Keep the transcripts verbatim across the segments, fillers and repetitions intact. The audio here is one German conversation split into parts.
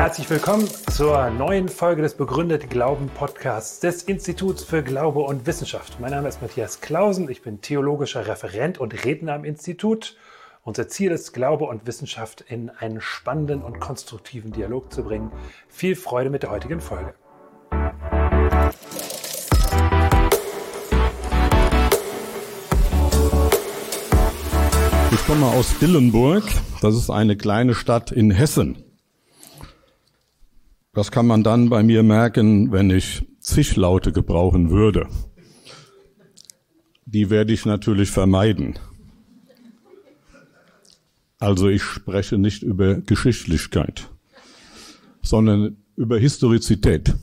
Herzlich willkommen zur neuen Folge des Begründet Glauben Podcasts des Instituts für Glaube und Wissenschaft. Mein Name ist Matthias Clausen, ich bin theologischer Referent und Redner am Institut. Unser Ziel ist, Glaube und Wissenschaft in einen spannenden und konstruktiven Dialog zu bringen. Viel Freude mit der heutigen Folge. Ich komme aus Dillenburg, das ist eine kleine Stadt in Hessen. Das kann man dann bei mir merken, wenn ich Zischlaute gebrauchen würde. Die werde ich natürlich vermeiden. Also ich spreche nicht über Geschichtlichkeit, sondern über Historizität.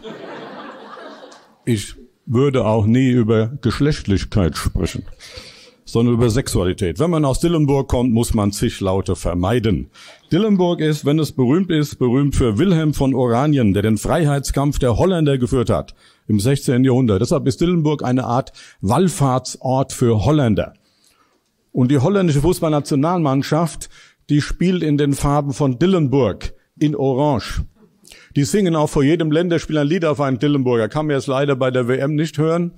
Ich würde auch nie über Geschlechtlichkeit sprechen, sondern über Sexualität. Wenn man aus Dillenburg kommt, muss man Zischlaute vermeiden. Dillenburg ist, wenn es berühmt ist, berühmt für Wilhelm von Oranien, der den Freiheitskampf der Holländer geführt hat im sechzehnten Jahrhundert. Deshalb ist Dillenburg eine Art Wallfahrtsort für Holländer. Und die holländische Fußballnationalmannschaft, die spielt in den Farben von Dillenburg in Orange. Die singen auch vor jedem Länderspiel ein Lied auf einen Dillenburger. Kann man jetzt leider bei der W M nicht hören.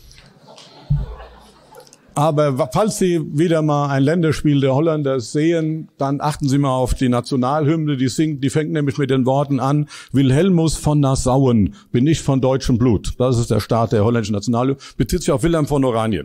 Aber falls Sie wieder mal ein Länderspiel der Holländer sehen, dann achten Sie mal auf die Nationalhymne, die singt, die fängt nämlich mit den Worten an: Wilhelmus von Nassauen, bin ich von deutschem Blut. Das ist der Start der holländischen Nationalhymne, bezieht sich auf Wilhelm von Oranien.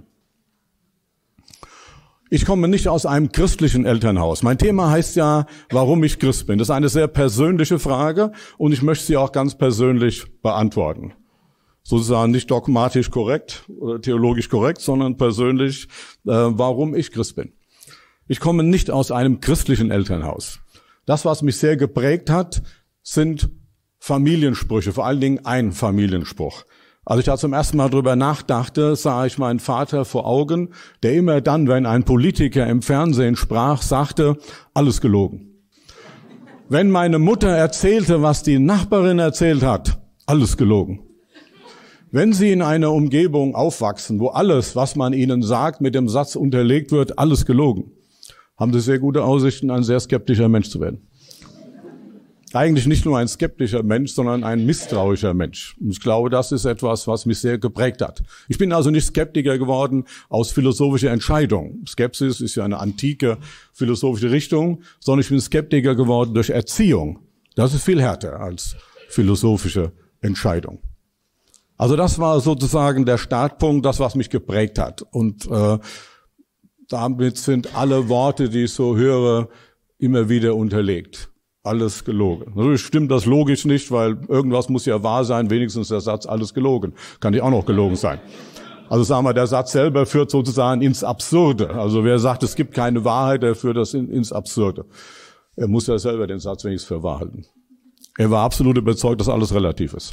Ich komme nicht aus einem christlichen Elternhaus. Mein Thema heißt ja, warum ich Christ bin. Das ist eine sehr persönliche Frage und ich möchte sie auch ganz persönlich beantworten. Sozusagen nicht dogmatisch korrekt oder theologisch korrekt, sondern persönlich, äh, warum ich Christ bin. Ich komme nicht aus einem christlichen Elternhaus. Das, was mich sehr geprägt hat, sind Familiensprüche, vor allen Dingen ein Familienspruch. Als ich da zum ersten Mal drüber nachdachte, sah ich meinen Vater vor Augen, der immer dann, wenn ein Politiker im Fernsehen sprach, sagte, alles gelogen. Wenn meine Mutter erzählte, was die Nachbarin erzählt hat, alles gelogen. Wenn Sie in einer Umgebung aufwachsen, wo alles, was man Ihnen sagt, mit dem Satz unterlegt wird, alles gelogen, haben Sie sehr gute Aussichten, ein sehr skeptischer Mensch zu werden. Eigentlich nicht nur ein skeptischer Mensch, sondern ein misstrauischer Mensch. Und ich glaube, das ist etwas, was mich sehr geprägt hat. Ich bin also nicht Skeptiker geworden aus philosophischer Entscheidung. Skepsis ist ja eine antike philosophische Richtung, sondern ich bin Skeptiker geworden durch Erziehung. Das ist viel härter als philosophische Entscheidung. Also das war sozusagen der Startpunkt, das, was mich geprägt hat. Und äh, damit sind alle Worte, die ich so höre, immer wieder unterlegt. Alles gelogen. Natürlich stimmt das logisch nicht, weil irgendwas muss ja wahr sein, wenigstens der Satz alles gelogen. Kann ja auch noch gelogen sein. Also sagen wir, der Satz selber führt sozusagen ins Absurde. Also wer sagt, es gibt keine Wahrheit, der führt das in, ins Absurde. Er muss ja selber den Satz wenigstens für wahr halten. Er war absolut überzeugt, dass alles relativ ist.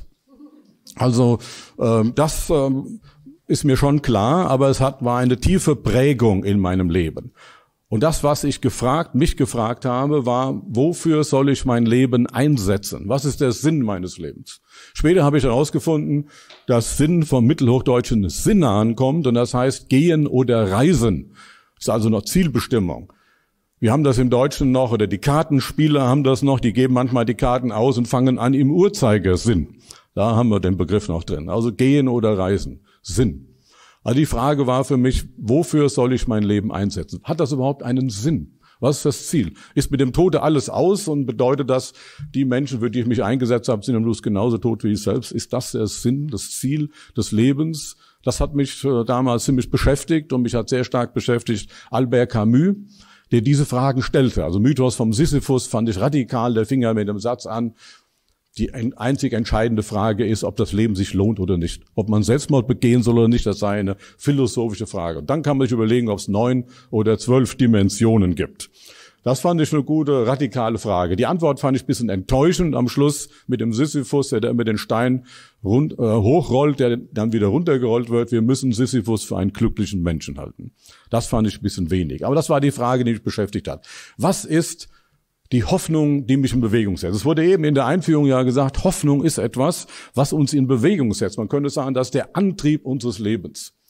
Also ähm, das ähm, ist mir schon klar, aber es hat war eine tiefe Prägung in meinem Leben. Und das, was ich gefragt, mich gefragt habe, war, wofür soll ich mein Leben einsetzen? Was ist der Sinn meines Lebens? Später habe ich herausgefunden, dass Sinn vom mittelhochdeutschen Sinne ankommt und das heißt gehen oder reisen. Das ist also noch Zielbestimmung. Wir haben das im Deutschen noch, oder die Kartenspieler haben das noch, die geben manchmal die Karten aus und fangen an im Uhrzeigersinn. Da haben wir den Begriff noch drin. Also gehen oder reisen. Sinn. Also die Frage war für mich, wofür soll ich mein Leben einsetzen? Hat das überhaupt einen Sinn? Was ist das Ziel? Ist mit dem Tode alles aus und bedeutet das, die Menschen, für die ich mich eingesetzt habe, sind am Schluss genauso tot wie ich selbst? Ist das der Sinn, das Ziel des Lebens? Das hat mich damals ziemlich beschäftigt und mich hat sehr stark beschäftigt Albert Camus, der diese Fragen stellte. Also Mythos vom Sisyphus fand ich radikal, der fing ja mit dem Satz an, die einzig entscheidende Frage ist, ob das Leben sich lohnt oder nicht. Ob man Selbstmord begehen soll oder nicht, das sei eine philosophische Frage. Und dann kann man sich überlegen, ob es neun oder zwölf Dimensionen gibt. Das fand ich eine gute, radikale Frage. Die Antwort fand ich ein bisschen enttäuschend am Schluss mit dem Sisyphus, der da immer den Stein rund, äh, hochrollt, der dann wieder runtergerollt wird. Wir müssen Sisyphus für einen glücklichen Menschen halten. Das fand ich ein bisschen wenig. Aber das war die Frage, die mich beschäftigt hat. Was ist die Hoffnung, die mich in Bewegung setzt? Es wurde eben in der Einführung ja gesagt, Hoffnung ist etwas, was uns in Bewegung setzt. Man könnte sagen, das ist der Antrieb unseres Lebens.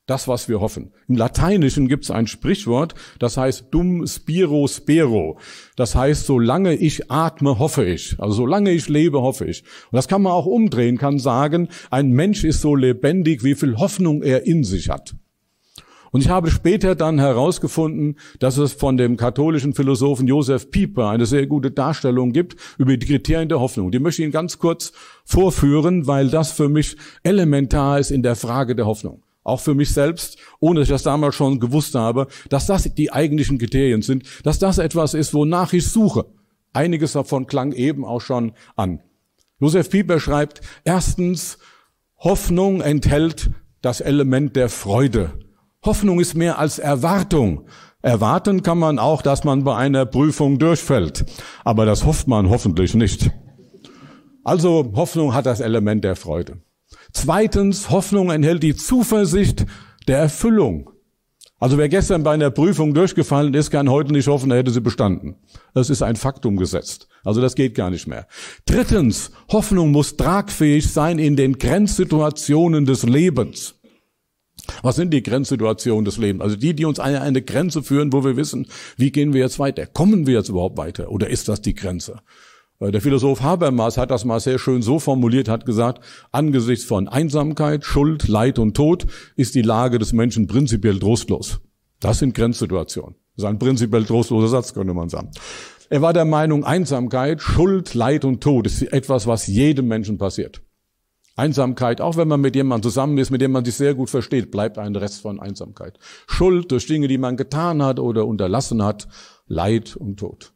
Das, was wir hoffen. Im Lateinischen gibt es ein Sprichwort, das heißt dum spiro spero. Das heißt, solange ich atme, hoffe ich. Also solange ich lebe, hoffe ich. Und das kann man auch umdrehen, kann sagen, ein Mensch ist so lebendig, wie viel Hoffnung er in sich hat. Und ich habe später dann herausgefunden, dass es von dem katholischen Philosophen Josef Pieper eine sehr gute Darstellung gibt über die Kriterien der Hoffnung. Die möchte ich Ihnen ganz kurz vorführen, weil das für mich elementar ist in der Frage der Hoffnung. Auch für mich selbst, ohne dass ich das damals schon gewusst habe, dass das die eigentlichen Kriterien sind, dass das etwas ist, wonach ich suche. Einiges davon klang eben auch schon an. Josef Pieper schreibt, erstens, Hoffnung enthält das Element der Freude. Hoffnung ist mehr als Erwartung. Erwarten kann man auch, dass man bei einer Prüfung durchfällt. Aber das hofft man hoffentlich nicht. Also Hoffnung hat das Element der Freude. Zweitens, Hoffnung enthält die Zuversicht der Erfüllung. Also wer gestern bei einer Prüfung durchgefallen ist, kann heute nicht hoffen, er hätte sie bestanden. Das ist ein Faktum gesetzt. Also das geht gar nicht mehr. Drittens, Hoffnung muss tragfähig sein in den Grenzsituationen des Lebens. Was sind die Grenzsituationen des Lebens? Also die, die uns an eine Grenze führen, wo wir wissen, wie gehen wir jetzt weiter? Kommen wir jetzt überhaupt weiter? Oder ist das die Grenze? Der Philosoph Habermas hat das mal sehr schön so formuliert, hat gesagt, angesichts von Einsamkeit, Schuld, Leid und Tod ist die Lage des Menschen prinzipiell trostlos. Das sind Grenzsituationen. Das ist ein prinzipiell trostloser Satz, könnte man sagen. Er war der Meinung, Einsamkeit, Schuld, Leid und Tod ist etwas, was jedem Menschen passiert. Einsamkeit, auch wenn man mit jemandem zusammen ist, mit dem man sich sehr gut versteht, bleibt ein Rest von Einsamkeit. Schuld durch Dinge, die man getan hat oder unterlassen hat, Leid und Tod.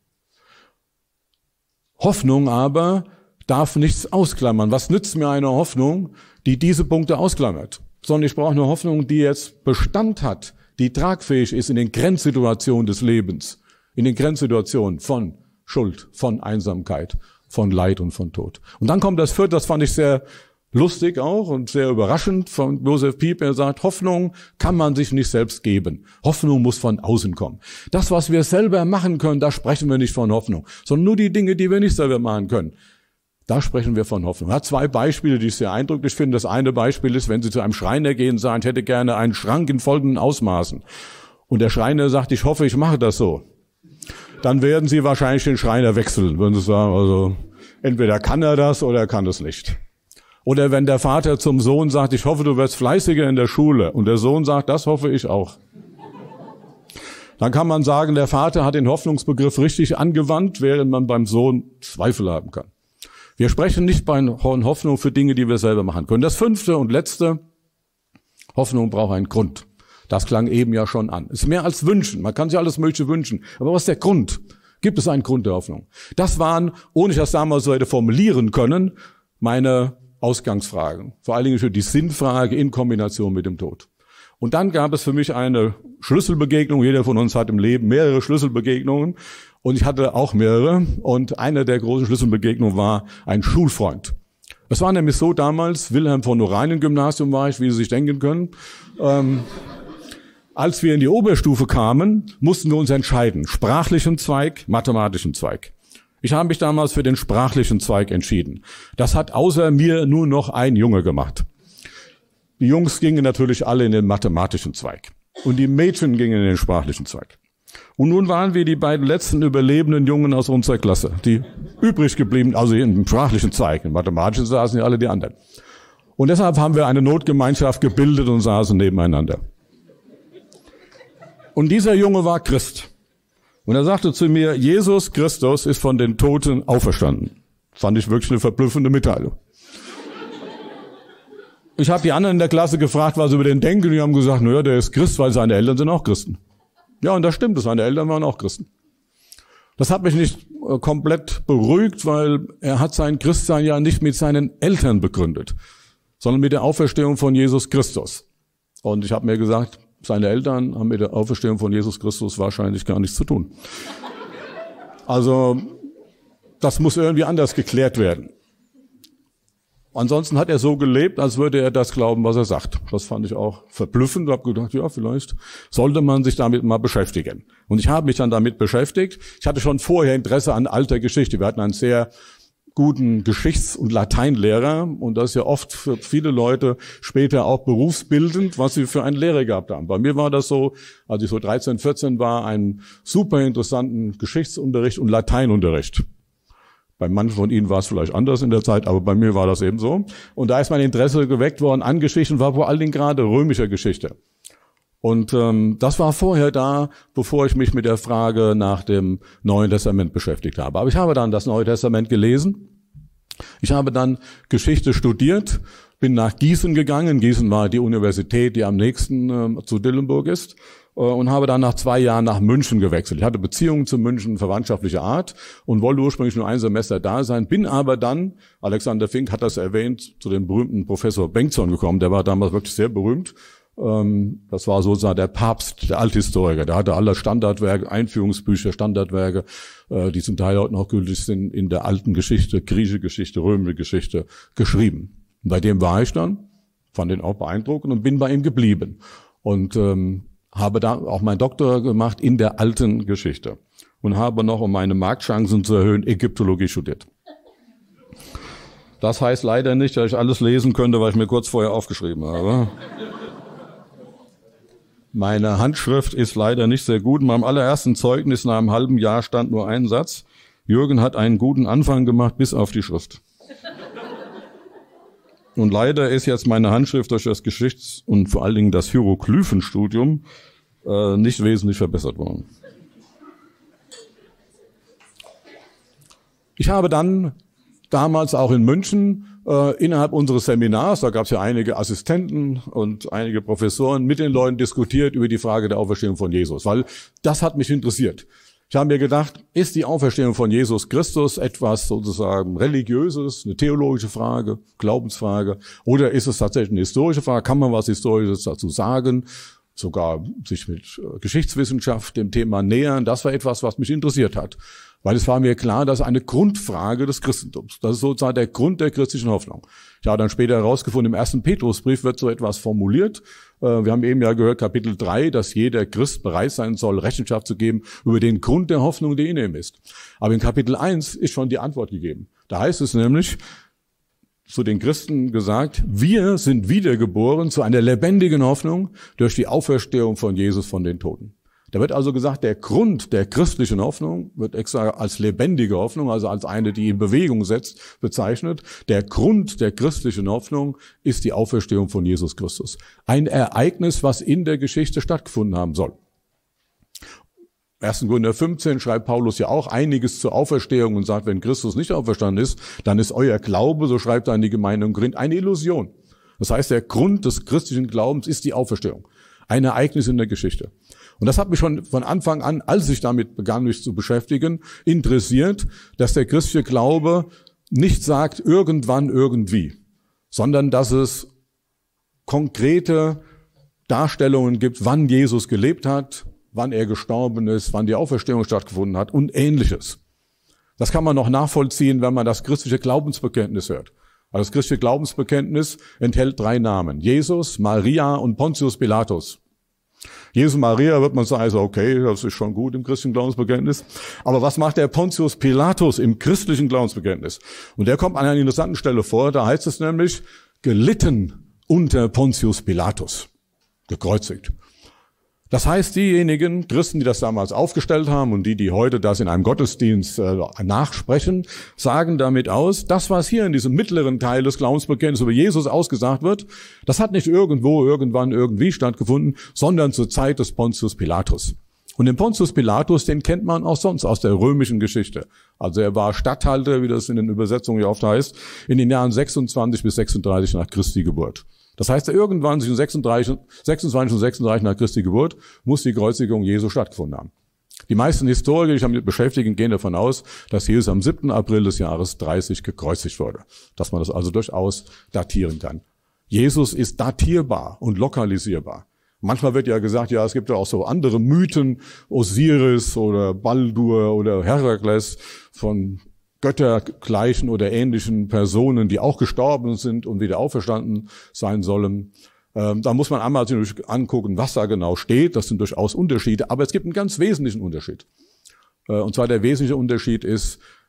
Hoffnung aber darf nichts ausklammern. Was nützt mir eine Hoffnung, die diese Punkte ausklammert? Sondern ich brauche eine Hoffnung, die jetzt Bestand hat, die tragfähig ist in den Grenzsituationen des Lebens, in den Grenzsituationen von Schuld, von Einsamkeit, von Leid und von Tod. Und dann kommt das vierte, das fand ich sehr lustig auch und sehr überraschend von Josef Pieper. Er sagt, Hoffnung kann man sich nicht selbst geben. Hoffnung muss von außen kommen. Das, was wir selber machen können, da sprechen wir nicht von Hoffnung, sondern nur die Dinge, die wir nicht selber machen können. Da sprechen wir von Hoffnung. Er hat zwei Beispiele, die ich sehr eindrücklich finde. Das eine Beispiel ist, wenn Sie zu einem Schreiner gehen und sagen, ich hätte gerne einen Schrank in folgenden Ausmaßen. Und der Schreiner sagt, ich hoffe, ich mache das so. Dann werden Sie wahrscheinlich den Schreiner wechseln, würden Sie sagen, also entweder kann er das oder er kann es nicht. Oder wenn der Vater zum Sohn sagt, ich hoffe, du wirst fleißiger in der Schule. Und der Sohn sagt, das hoffe ich auch. Dann kann man sagen, der Vater hat den Hoffnungsbegriff richtig angewandt, während man beim Sohn Zweifel haben kann. Wir sprechen nicht bei Hoffnung für Dinge, die wir selber machen können. Das fünfte und letzte, Hoffnung braucht einen Grund. Das klang eben ja schon an. Es ist mehr als wünschen. Man kann sich alles Mögliche wünschen. Aber was ist der Grund? Gibt es einen Grund der Hoffnung? Das waren, ohne ich das damals so hätte formulieren können, meine Ausgangsfragen, vor allen Dingen für die Sinnfrage in Kombination mit dem Tod. Und dann gab es für mich eine Schlüsselbegegnung. Jeder von uns hat im Leben mehrere Schlüsselbegegnungen und ich hatte auch mehrere. Und eine der großen Schlüsselbegegnungen war ein Schulfreund. Es war nämlich so damals, Wilhelm von Oranien Gymnasium war ich, wie Sie sich denken können. Ähm, als wir in die Oberstufe kamen, mussten wir uns entscheiden, sprachlichen Zweig, mathematischen Zweig. Ich habe mich damals für den sprachlichen Zweig entschieden. Das hat außer mir nur noch ein Junge gemacht. Die Jungs gingen natürlich alle in den mathematischen Zweig. Und die Mädchen gingen in den sprachlichen Zweig. Und nun waren wir die beiden letzten überlebenden Jungen aus unserer Klasse, die übrig geblieben, also im sprachlichen Zweig. Im mathematischen saßen ja alle die anderen. Und deshalb haben wir eine Notgemeinschaft gebildet und saßen nebeneinander. Und dieser Junge war Christ. Und er sagte zu mir, Jesus Christus ist von den Toten auferstanden. Fand ich wirklich eine verblüffende Mitteilung. Ich habe die anderen in der Klasse gefragt, was sie über den denken. Die haben gesagt, naja, der ist Christ, weil seine Eltern sind auch Christen. Ja, und das stimmt, seine Eltern waren auch Christen. Das hat mich nicht äh, komplett beruhigt, weil er hat sein Christsein ja nicht mit seinen Eltern begründet, sondern mit der Auferstehung von Jesus Christus. Und ich habe mir gesagt, seine Eltern haben mit der Auferstehung von Jesus Christus wahrscheinlich gar nichts zu tun. Also, das muss irgendwie anders geklärt werden. Ansonsten hat er so gelebt, als würde er das glauben, was er sagt. Das fand ich auch verblüffend. Ich habe gedacht, ja, vielleicht sollte man sich damit mal beschäftigen. Und ich habe mich dann damit beschäftigt. Ich hatte schon vorher Interesse an alter Geschichte. Wir hatten ein sehr guten Geschichts- und Lateinlehrer. Und das ist ja oft für viele Leute später auch berufsbildend, was sie für einen Lehrer gehabt haben. Bei mir war das so, als ich so dreizehn, vierzehn war, einen super interessanten Geschichtsunterricht und Lateinunterricht. Bei manchen von Ihnen war es vielleicht anders in der Zeit, aber bei mir war das eben so. Und da ist mein Interesse geweckt worden an Geschichten, war vor allen Dingen gerade römischer Geschichte. Und ähm, das war vorher da, bevor ich mich mit der Frage nach dem Neuen Testament beschäftigt habe. Aber ich habe dann das Neue Testament gelesen. Ich habe dann Geschichte studiert, bin nach Gießen gegangen. Gießen war die Universität, die am nächsten äh, zu Dillenburg ist. Äh, und habe dann nach zwei Jahren nach München gewechselt. Ich hatte Beziehungen zu München verwandtschaftlicher Art und wollte ursprünglich nur ein Semester da sein. Bin aber dann, Alexander Fink hat das erwähnt, zu dem berühmten Professor Bengtson gekommen. Der war damals wirklich sehr berühmt. Das war sozusagen der Papst, der Althistoriker. Der hatte alle Standardwerke, Einführungsbücher, Standardwerke, die zum Teil heute noch gültig sind, in der alten Geschichte, griechische Geschichte, römische Geschichte geschrieben. Und bei dem war ich dann, fand ihn auch beeindruckend und bin bei ihm geblieben. Und ähm, habe da auch meinen Doktor gemacht in der alten Geschichte. Und habe noch, um meine Marktchancen zu erhöhen, Ägyptologie studiert. Das heißt leider nicht, dass ich alles lesen könnte, was ich mir kurz vorher aufgeschrieben habe. Meine Handschrift ist leider nicht sehr gut. In meinem allerersten Zeugnis nach einem halben Jahr stand nur ein Satz. Jürgen hat einen guten Anfang gemacht, bis auf die Schrift. Und leider ist jetzt meine Handschrift durch das Geschichts- und vor allen Dingen das Hieroglyphenstudium äh, nicht wesentlich verbessert worden. Ich habe dann damals auch in München äh, innerhalb unseres Seminars, da gab es ja einige Assistenten und einige Professoren, mit den Leuten diskutiert über die Frage der Auferstehung von Jesus, weil das hat mich interessiert. Ich habe mir gedacht, ist die Auferstehung von Jesus Christus etwas sozusagen Religiöses, eine theologische Frage, Glaubensfrage, oder ist es tatsächlich eine historische Frage? Kann man was Historisches dazu sagen? Sogar sich mit Geschichtswissenschaft dem Thema nähern. Das war etwas, was mich interessiert hat. Weil es war mir klar, das ist eine Grundfrage des Christentums. Das ist sozusagen der Grund der christlichen Hoffnung. Ich habe dann später herausgefunden, im ersten Petrusbrief wird so etwas formuliert. Wir haben eben ja gehört, Kapitel drei, dass jeder Christ bereit sein soll, Rechenschaft zu geben über den Grund der Hoffnung, die in ihm ist. Aber in Kapitel eins ist schon die Antwort gegeben. Da heißt es nämlich, zu den Christen gesagt, wir sind wiedergeboren zu einer lebendigen Hoffnung durch die Auferstehung von Jesus von den Toten. Da wird also gesagt, der Grund der christlichen Hoffnung wird extra als lebendige Hoffnung, also als eine, die in Bewegung setzt, bezeichnet. Der Grund der christlichen Hoffnung ist die Auferstehung von Jesus Christus. Ein Ereignis, was in der Geschichte stattgefunden haben soll. ersten Korinther fünfzehn schreibt Paulus ja auch einiges zur Auferstehung und sagt, wenn Christus nicht auferstanden ist, dann ist euer Glaube, so schreibt er an die Gemeinde in Korinth, eine Illusion. Das heißt, der Grund des christlichen Glaubens ist die Auferstehung. Ein Ereignis in der Geschichte. Und das hat mich schon von Anfang an, als ich damit begann, mich zu beschäftigen, interessiert, dass der christliche Glaube nicht sagt, irgendwann, irgendwie, sondern dass es konkrete Darstellungen gibt, wann Jesus gelebt hat, wann er gestorben ist, wann die Auferstehung stattgefunden hat und Ähnliches. Das kann man noch nachvollziehen, wenn man das christliche Glaubensbekenntnis hört. Also das christliche Glaubensbekenntnis enthält drei Namen. Jesus, Maria und Pontius Pilatus. Jesus und Maria wird man sagen, also okay, das ist schon gut im christlichen Glaubensbekenntnis. Aber was macht der Pontius Pilatus im christlichen Glaubensbekenntnis? Und der kommt an einer interessanten Stelle vor, da heißt es nämlich, gelitten unter Pontius Pilatus, gekreuzigt. Das heißt, diejenigen Christen, die das damals aufgestellt haben und die, die heute das in einem Gottesdienst äh, nachsprechen, sagen damit aus, das, was hier in diesem mittleren Teil des Glaubensbekenntnisses über Jesus ausgesagt wird, das hat nicht irgendwo, irgendwann, irgendwie stattgefunden, sondern zur Zeit des Pontius Pilatus. Und den Pontius Pilatus, den kennt man auch sonst aus der römischen Geschichte. Also er war Statthalter, wie das in den Übersetzungen ja oft heißt, in den Jahren sechsundzwanzig bis sechsunddreißig nach Christi Geburt. Das heißt, irgendwann zwischen sechsundzwanzig und sechsunddreißig nach Christi Geburt muss die Kreuzigung Jesu stattgefunden haben. Die meisten Historiker, die sich damit beschäftigen, gehen davon aus, dass Jesus am siebten April des Jahres dreißig gekreuzigt wurde. Dass man das also durchaus datieren kann. Jesus ist datierbar und lokalisierbar. Manchmal wird ja gesagt, ja, es gibt ja auch so andere Mythen, Osiris oder Baldur oder Herakles von göttergleichen oder ähnlichen Personen, die auch gestorben sind und wieder auferstanden sein sollen. Ähm, da muss man einmal natürlich angucken, was da genau steht. Das sind durchaus Unterschiede, aber es gibt einen ganz wesentlichen Unterschied. Äh, und zwar der wesentliche Unterschied ist,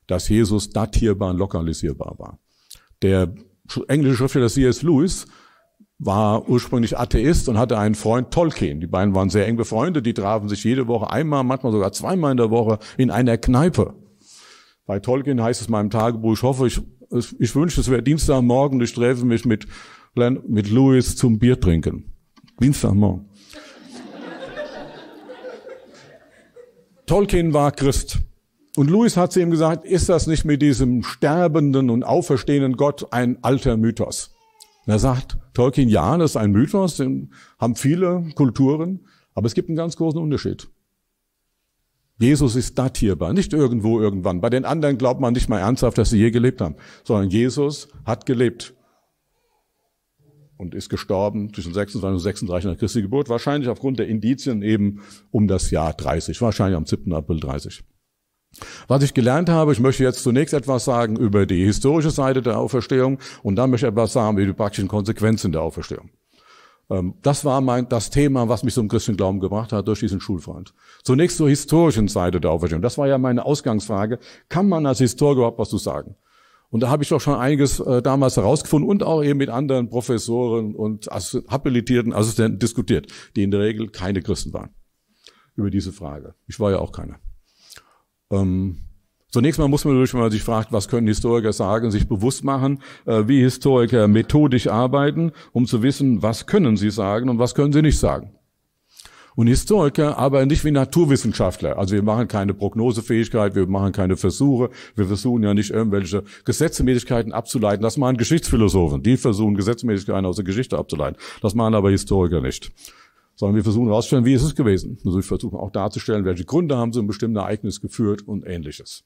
dass Jesus datierbar und lokalisierbar war. Der englische Schriftsteller C S Lewis war ursprünglich Atheist und hatte einen Freund Tolkien. Die beiden waren sehr eng befreundet, die trafen sich jede Woche einmal, manchmal sogar zweimal in der Woche in einer Kneipe. Bei Tolkien heißt es in meinem Tagebuch, ich hoffe, ich, ich wünsche, es wäre Dienstagmorgen, ich treffe mich mit, mit Lewis zum Bier trinken. Dienstagmorgen. Tolkien war Christ. Und Lewis hat zu ihm gesagt, ist das nicht mit diesem sterbenden und auferstehenden Gott ein alter Mythos? Und er sagt, Tolkien, ja, das ist ein Mythos, den haben viele Kulturen, aber es gibt einen ganz großen Unterschied. Jesus ist datierbar, nicht irgendwo, irgendwann. Bei den anderen glaubt man nicht mal ernsthaft, dass sie je gelebt haben, sondern Jesus hat gelebt und ist gestorben zwischen sechsundzwanzig und sechsunddreißig nach Christi Geburt, wahrscheinlich aufgrund der Indizien eben um das Jahr dreißig, wahrscheinlich am siebten April dreißig. Was ich gelernt habe, ich möchte jetzt zunächst etwas sagen über die historische Seite der Auferstehung und dann möchte ich etwas sagen über die praktischen Konsequenzen der Auferstehung. Das war mein, das Thema, was mich zum christlichen Glauben gebracht hat durch diesen Schulfreund. Zunächst zur historischen Seite der Auferstehung. Das war ja meine Ausgangsfrage. Kann man als Historiker überhaupt was zu sagen? Und da habe ich doch schon einiges äh, damals herausgefunden und auch eben mit anderen Professoren und Ass- habilitierten Assistenten diskutiert, die in der Regel keine Christen waren, über diese Frage. Ich war ja auch keiner. Ähm, zunächst mal muss man natürlich, wenn man sich fragt, was können Historiker sagen, sich bewusst machen, äh, wie Historiker methodisch arbeiten, um zu wissen, was können sie sagen und was können sie nicht sagen. Und Historiker arbeiten nicht wie Naturwissenschaftler. Also wir machen keine Prognosefähigkeit, wir machen keine Versuche, wir versuchen ja nicht irgendwelche Gesetzmäßigkeiten abzuleiten. Das machen Geschichtsphilosophen, die versuchen Gesetzmäßigkeiten aus der Geschichte abzuleiten. Das machen aber Historiker nicht. Sondern wir versuchen herauszustellen, wie ist es gewesen. Also wir versuchen auch darzustellen, welche Gründe haben sie ein bestimmtes Ereignis geführt und Ähnliches.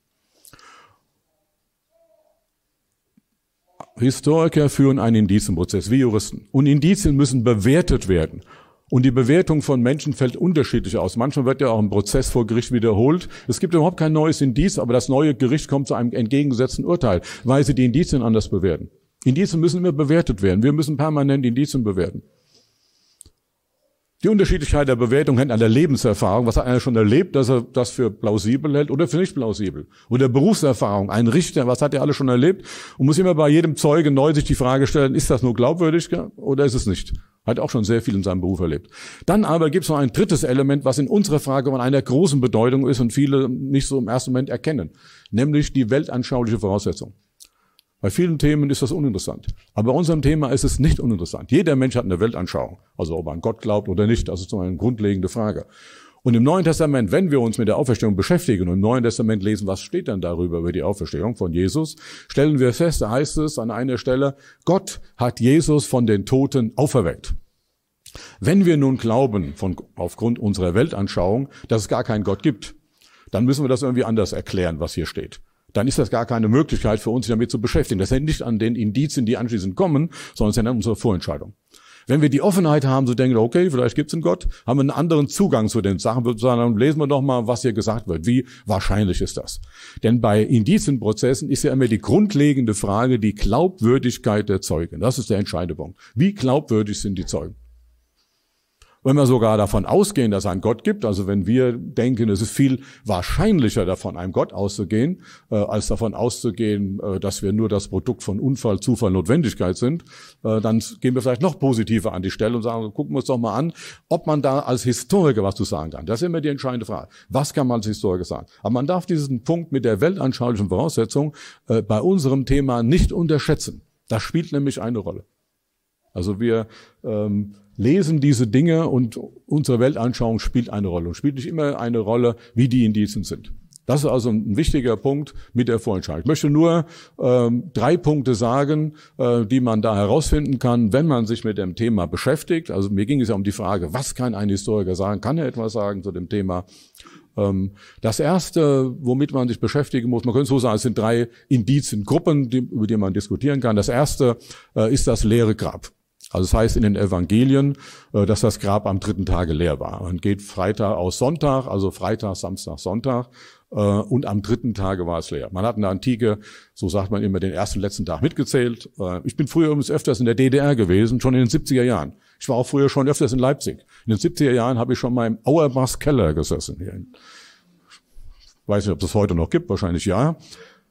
Historiker führen einen Indizienprozess, wie Juristen. Und Indizien müssen bewertet werden. Und die Bewertung von Menschen fällt unterschiedlich aus. Manchmal wird ja auch ein Prozess vor Gericht wiederholt. Es gibt überhaupt kein neues Indiz, aber das neue Gericht kommt zu einem entgegengesetzten Urteil, weil sie die Indizien anders bewerten. Indizien müssen immer bewertet werden. Wir müssen permanent Indizien bewerten. Die Unterschiedlichkeit der Bewertung hängt an der Lebenserfahrung. Was hat einer schon erlebt, dass er das für plausibel hält oder für nicht plausibel? Oder Berufserfahrung. Ein Richter, was hat er alles schon erlebt? Und muss immer bei jedem Zeuge neu sich die Frage stellen, ist das nur glaubwürdig oder ist es nicht? Hat auch schon sehr viel in seinem Beruf erlebt. Dann aber gibt es noch ein drittes Element, was in unserer Frage von einer großen Bedeutung ist und viele nicht so im ersten Moment erkennen. Nämlich die weltanschauliche Voraussetzung. Bei vielen Themen ist das uninteressant. Aber bei unserem Thema ist es nicht uninteressant. Jeder Mensch hat eine Weltanschauung. Also ob er an Gott glaubt oder nicht, das ist so eine grundlegende Frage. Und im Neuen Testament, wenn wir uns mit der Auferstehung beschäftigen und im Neuen Testament lesen, was steht dann darüber über die Auferstehung von Jesus, stellen wir fest, da heißt es an einer Stelle, Gott hat Jesus von den Toten auferweckt. Wenn wir nun glauben, von, aufgrund unserer Weltanschauung, dass es gar keinen Gott gibt, dann müssen wir das irgendwie anders erklären, was hier steht. Dann ist das gar keine Möglichkeit für uns, sich damit zu beschäftigen. Das hängt nicht an den Indizien, die anschließend kommen, sondern es hängt an unserer Vorentscheidung. Wenn wir die Offenheit haben, zu denken, okay, vielleicht gibt es einen Gott, haben wir einen anderen Zugang zu den Sachen, dann lesen wir doch mal, was hier gesagt wird. Wie wahrscheinlich ist das? Denn bei Indizienprozessen ist ja immer die grundlegende Frage die Glaubwürdigkeit der Zeugen. Das ist der entscheidende Punkt. Wie glaubwürdig sind die Zeugen? Wenn wir sogar davon ausgehen, dass es einen Gott gibt, also wenn wir denken, es ist viel wahrscheinlicher davon, einem Gott auszugehen, äh, als davon auszugehen, äh, dass wir nur das Produkt von Unfall, Zufall, Notwendigkeit sind, äh, dann gehen wir vielleicht noch positiver an die Stelle und sagen, gucken wir uns doch mal an, ob man da als Historiker was zu sagen kann. Das ist immer die entscheidende Frage. Was kann man als Historiker sagen? Aber man darf diesen Punkt mit der weltanschaulichen Voraussetzung äh, bei unserem Thema nicht unterschätzen. Das spielt nämlich eine Rolle. Also wir ähm, lesen diese Dinge und unsere Weltanschauung spielt eine Rolle und spielt nicht immer eine Rolle, wie die Indizien sind. Das ist also ein wichtiger Punkt mit der Vorentscheidung. Ich möchte nur ähm, drei Punkte sagen, äh, die man da herausfinden kann, wenn man sich mit dem Thema beschäftigt. Also mir ging es ja um die Frage, was kann ein Historiker sagen? Kann er etwas sagen zu dem Thema? Ähm, das Erste, womit man sich beschäftigen muss, man könnte so sagen, es sind drei Indiziengruppen, die, über die man diskutieren kann. Das Erste äh, ist das leere Grab. Also es heißt in den Evangelien, dass das Grab am dritten Tage leer war. Man geht Freitag aus Sonntag, also Freitag, Samstag, Sonntag, und am dritten Tage war es leer. Man hat in der Antike, so sagt man immer, den ersten, letzten Tag mitgezählt. Ich bin früher übrigens öfters in der D D R gewesen, schon in den siebziger Jahren. Ich war auch früher schon öfters in Leipzig. In den siebziger Jahren habe ich schon mal im Auerbachs Keller gesessen. Ich weiß nicht, ob es das heute noch gibt, wahrscheinlich ja.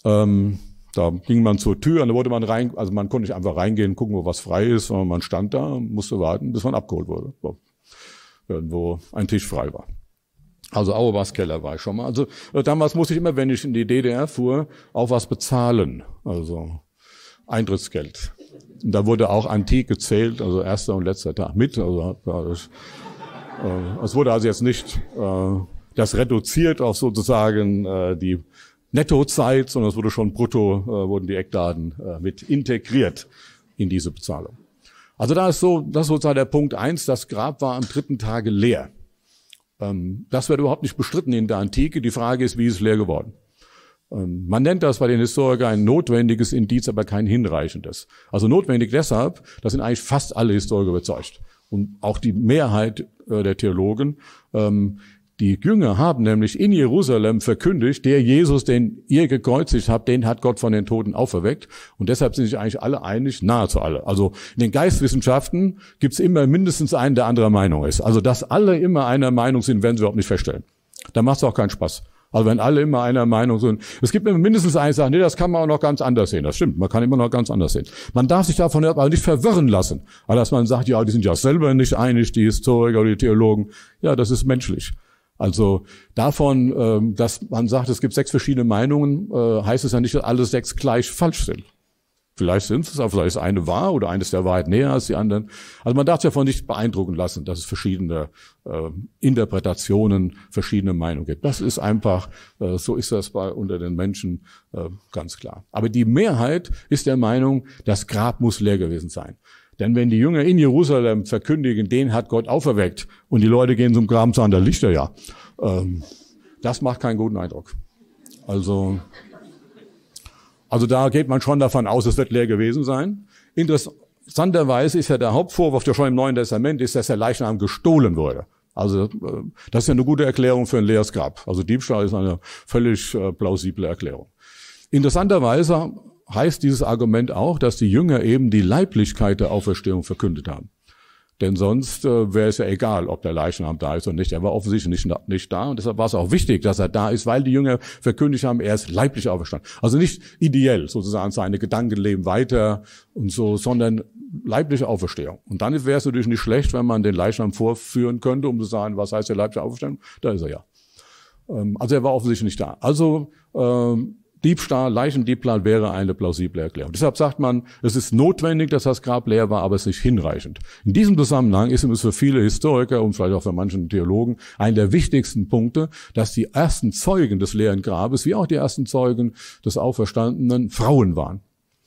Ähm, da ging man zur Tür und da wurde man rein, also man konnte nicht einfach reingehen, gucken, wo was frei ist, sondern man stand da, musste warten, bis man abgeholt wurde, wo irgendwo ein Tisch frei war. Also Auerbachs Keller war ich schon mal. Also äh, damals musste ich immer, wenn ich in die D D R fuhr, auch was bezahlen, also Eintrittsgeld. Und da wurde auch Antik gezählt, also erster und letzter Tag mit. Also das, äh, es wurde also jetzt nicht äh, das reduziert auf sozusagen äh, die Nettozeit, sondern es wurde schon brutto, äh, wurden die Eckdaten äh, mit integriert in diese Bezahlung. Also da ist so, das ist sozusagen der Punkt eins, das Grab war am dritten Tage leer. Ähm, das wird überhaupt nicht bestritten in der Antike. Die Frage ist, wie ist es leer geworden? Ähm, man nennt das bei den Historikern ein notwendiges Indiz, aber kein hinreichendes. Also notwendig deshalb, das sind eigentlich fast alle Historiker überzeugt. Und auch die Mehrheit äh, der Theologen. Ähm, Die Jünger haben nämlich in Jerusalem verkündigt, der Jesus, den ihr gekreuzigt habt, den hat Gott von den Toten auferweckt. Und deshalb sind sich eigentlich alle einig, nahezu alle. Also in den Geistwissenschaften gibt es immer mindestens einen, der anderer Meinung ist. Also dass alle immer einer Meinung sind, werden sie überhaupt nicht feststellen. Da macht es auch keinen Spaß. Also wenn alle immer einer Meinung sind. Es gibt immer mindestens einen, der sagt, nee, das kann man auch noch ganz anders sehen. Das stimmt, man kann immer noch ganz anders sehen. Man darf sich davon aber nicht verwirren lassen. Aber dass man sagt, ja, die sind ja selber nicht einig, die Historiker oder die Theologen. Ja, das ist menschlich. Also davon, dass man sagt, es gibt sechs verschiedene Meinungen, heißt es ja nicht, dass alle sechs gleich falsch sind. Vielleicht sind es, aber vielleicht ist eine wahr oder eines der Wahrheit näher als die anderen. Also man darf sich davon nicht beeindrucken lassen, dass es verschiedene äh, Interpretationen, verschiedene Meinungen gibt. Das ist einfach, äh, so ist das bei unter den Menschen äh, ganz klar. Aber die Mehrheit ist der Meinung, das Grab muss leer gewesen sein. Denn wenn die Jünger in Jerusalem verkündigen, den hat Gott auferweckt, und die Leute gehen zum Grab und sagen, da liegt er ja, ähm, das macht keinen guten Eindruck. Also, also da geht man schon davon aus, es wird leer gewesen sein. Interessanterweise ist ja der Hauptvorwurf, der schon im Neuen Testament ist, dass der Leichnam gestohlen wurde. Also äh, das ist ja eine gute Erklärung für ein leeres Grab. Also Diebstahl ist eine völlig äh, plausible Erklärung. Interessanterweise heißt dieses Argument auch, dass die Jünger eben die Leiblichkeit der Auferstehung verkündet haben. Denn sonst äh, wäre es ja egal, ob der Leichnam da ist oder nicht. Er war offensichtlich nicht, nicht da, und deshalb war es auch wichtig, dass er da ist, weil die Jünger verkündigt haben, er ist leiblich auferstanden. Also nicht ideell, sozusagen seine Gedanken leben weiter und so, sondern leibliche Auferstehung. Und dann wäre es natürlich nicht schlecht, wenn man den Leichnam vorführen könnte, um zu sagen, was heißt der leibliche Auferstehung? Da ist er ja. Ähm, also er war offensichtlich nicht da. Also ähm, Diebstahl, Leichendiebstahl wäre eine plausible Erklärung. Deshalb sagt man, es ist notwendig, dass das Grab leer war, aber es ist nicht hinreichend. In diesem Zusammenhang ist es für viele Historiker und vielleicht auch für manchen Theologen einer der wichtigsten Punkte, dass die ersten Zeugen des leeren Grabes, wie auch die ersten Zeugen des Auferstandenen, Frauen waren.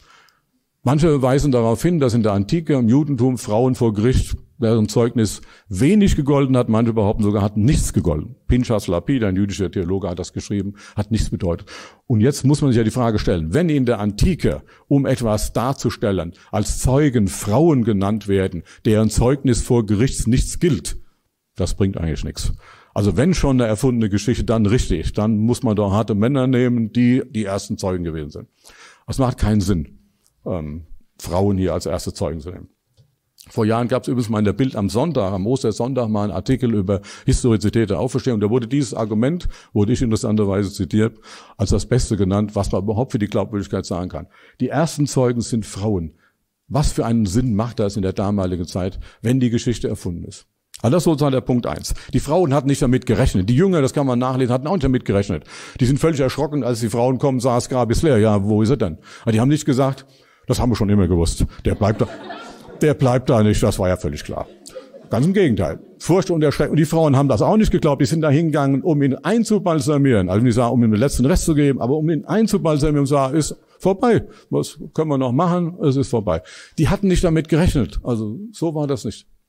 Manche weisen darauf hin, dass in der Antike im Judentum Frauen vor Gericht, deren Zeugnis wenig gegolten hat, manche behaupten sogar, hat nichts gegolten. Pinchas Lapid, ein jüdischer Theologe, hat das geschrieben, hat nichts bedeutet. Und jetzt muss man sich ja die Frage stellen, wenn in der Antike, um etwas darzustellen, als Zeugen Frauen genannt werden, deren Zeugnis vor Gericht nichts gilt, das bringt eigentlich nichts. Also wenn schon eine erfundene Geschichte, dann richtig. Dann muss man doch harte Männer nehmen, die die ersten Zeugen gewesen sind. Das macht keinen Sinn, ähm, Frauen hier als erste Zeugen zu nehmen. Vor Jahren gab es übrigens mal in der Bild am Sonntag, am Ostersonntag, mal einen Artikel über Historizität der Auferstehung. Da wurde dieses Argument, wurde ich interessanterweise zitiert, als das Beste genannt, was man überhaupt für die Glaubwürdigkeit sagen kann. Die ersten Zeugen sind Frauen. Was für einen Sinn macht das in der damaligen Zeit, wenn die Geschichte erfunden ist? Also das ist sozusagen der Punkt eins. Die Frauen hatten nicht damit gerechnet. Die Jünger, das kann man nachlesen, hatten auch nicht damit gerechnet. Die sind völlig erschrocken, als die Frauen kommen, sagen, das Grab ist leer. Ja, wo ist er denn? Aber die haben nicht gesagt, das haben wir schon immer gewusst. Der bleibt da. Der bleibt da nicht, das war ja völlig klar. Ganz im Gegenteil. Furcht und Erschrecken. Und die Frauen haben das auch nicht geglaubt. Die sind da hingegangen, um ihn einzubalsamieren. Also nicht sagen, um ihm den letzten Rest zu geben, aber um ihn einzubalsamieren und sagen, ist vorbei. Was können wir noch machen? Es ist vorbei. Die hatten nicht damit gerechnet. Also so war das nicht.